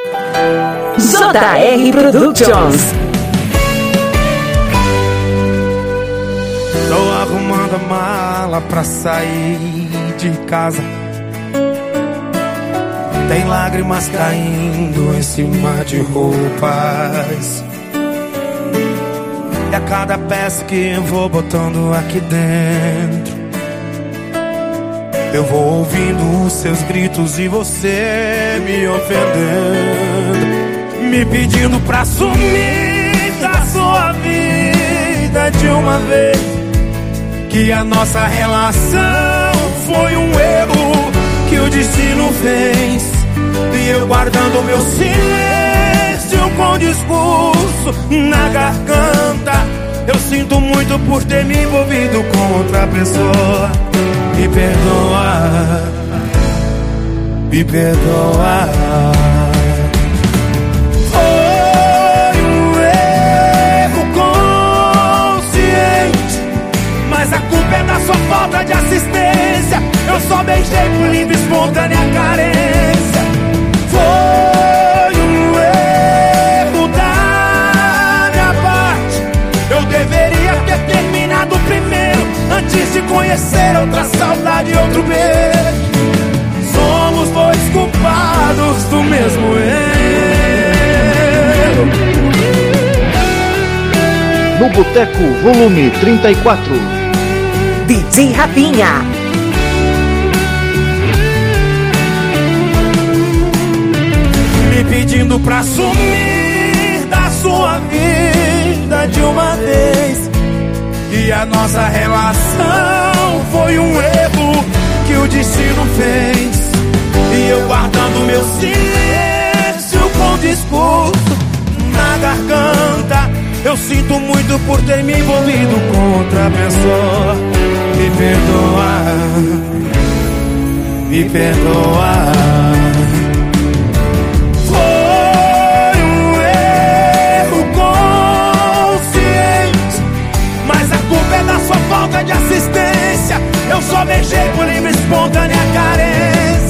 JR Productions. Tô arrumando a mala pra sair de casa. Tem lágrimas caindo em cima de roupas. E a cada peça que eu vou botando aqui dentro, eu vou ouvindo os seus gritos e você me ofendendo, me pedindo pra sumir da sua vida de uma vez. Que a nossa relação foi um erro que o destino fez. E eu guardando meu silêncio com discurso na garganta. Eu sinto muito por ter me envolvido com outra pessoa. Me perdoa, me perdoa. Foi um erro consciente, mas a culpa é da sua falta de assistência. Eu só beijei por livre e espontânea carência. Foi um erro da minha parte. Eu deveria ter terminado primeiro, antes de conhecer outra saudade e outro beijo. Somos dois culpados do mesmo erro. No Boteco, volume 34. DJ Rapinha. Me pedindo pra sumir da sua vida de uma vez. E a nossa relação foi um erro que o destino fez. E eu guardando meu silêncio com discurso na garganta. Eu sinto muito por ter me envolvido com outra pessoa. Me perdoa, me perdoa. Falta de assistência, eu só beijei por livre e espontânea carência.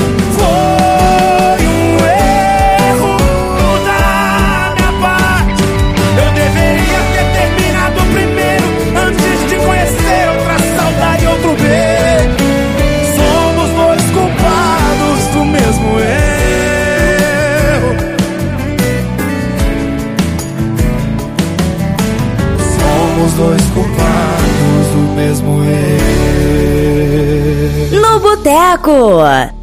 Foi um erro da minha parte. Eu deveria ter terminado primeiro, antes de conhecer outra saudade e outro beijo. Somos dois culpados do mesmo erro. Somos dois culpados do mesmo erro. No Boteco.